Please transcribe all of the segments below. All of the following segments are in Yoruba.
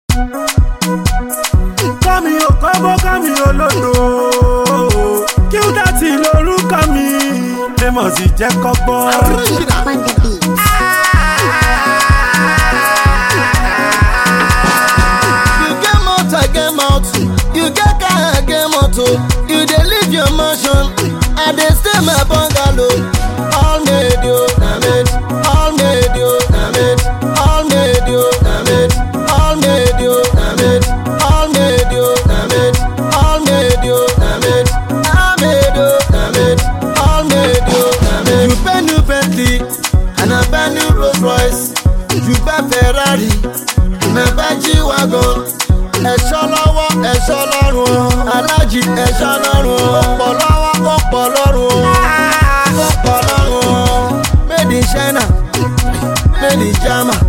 Kami o kobo kami olodo. Qdotty lorúkọ mi. Famous jẹ́ kọ́gbọ́n. You get mouth, I get mouth. You get car, I get motor. You dey live your mansion, I dey stay my bungalow. All made you, damn it. All made you, damn it. All made you, damn it. All made you, damn it. All made you, damn it. All made you, damn it. I made you, damn it. All made you, damn it. You buy new Bentley and I buy new Rolls Royce. You buy Ferrari and I buy G-Wagon. Ẹ̀ṣọ́ lọ́wọ́ ẹ̀ṣọ́ lọ́rùn o, alájì ẹ̀ṣọ́ lọ́rùn o, ọ̀pọ̀ lọ́wọ́ ọ̀pọ̀ lọ́rùn o, ọ̀pọ̀ lọ́rùn o. Made in China, made in Germany,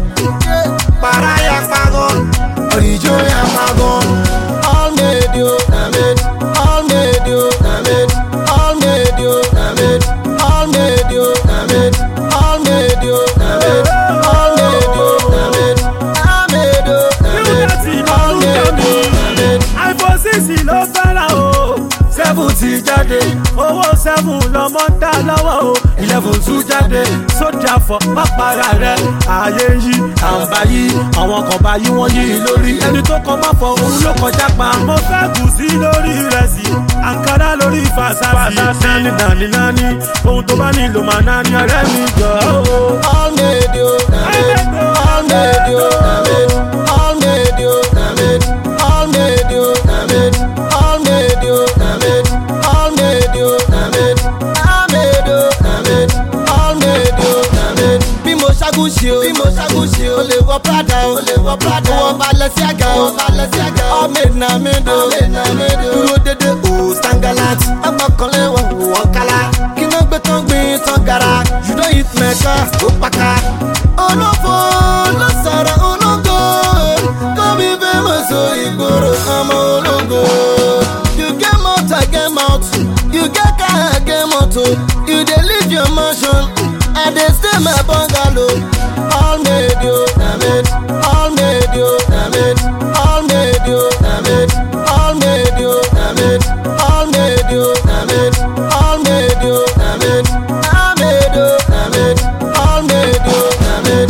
para ya pagan, orijo ya pagan. All made you, damn it. All made you, damn it. All made you, damn it. All made you, damn it. All made you, damn it. All made you, damn it. I made you, damn it. All made you, damn it. iPhone 6 ló fẹ́ràn o. 7 ti jáde, owó 7 lọ́mọ ń dá lọ́wọ́ o. 11 tún jáde, sójà fọ pápára rẹ̀. Ayé ń yí, à ń bá yí, àwọn kan bá yí wọ́n yí lórí. Ẹni tó kọ má fọ òun ló kọjá pa. Mo fẹ́ kù sí lórí ìrẹsì, àǹkárá lórí fàṣàṣì. Nání, ohun tó bá nílò máa ná ní ọ̀rẹ́ mi jọ o. All made you, damn it. All made you, damn it. All made you, damn it. All made you, damn it. All made you, damn it. All made you, damn it. I made you, damn it. All made you, damn it. Bí mo ṣàgùṣe o, o lè wọ Prada o, o wọ Balenciaga o, all made na made o, dúró dédé o, stangalat, agbọ́kànlé wọ̀ wọ́n kálá, kí ló gbé tán gbin tán gara, you don hit mẹ́ka ó pàkà. Olófo ló sọ̀rọ̀ ológo, kó bí famous o ìgboro ọmọ ológo. You get mouth, I get mouth. You get car, I get motor. You dey live your mansion, I dey stay my bungalow. All made you, damn it. All made you, damn it. All made you, damn it. All made you, damn it. All made you, damn it. All made you, damn it. I made you, damn it. All made you, damn it.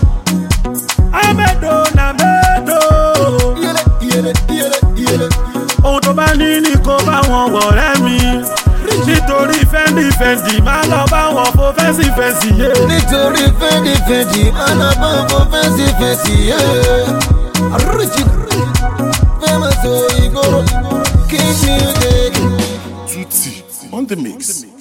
Amedo na medo. Yele. Ohun tó bá ní ní kó bá wọn wọ̀rẹ́ mi. Nítorí fẹ́ndì máa lọ bá wọn fo fẹ́sì yé. Nítorí fẹ́ndì alábọ̀nbọ̀ fẹ́sì yé. Famous o ìgboro, King Music. Tutti on the mix.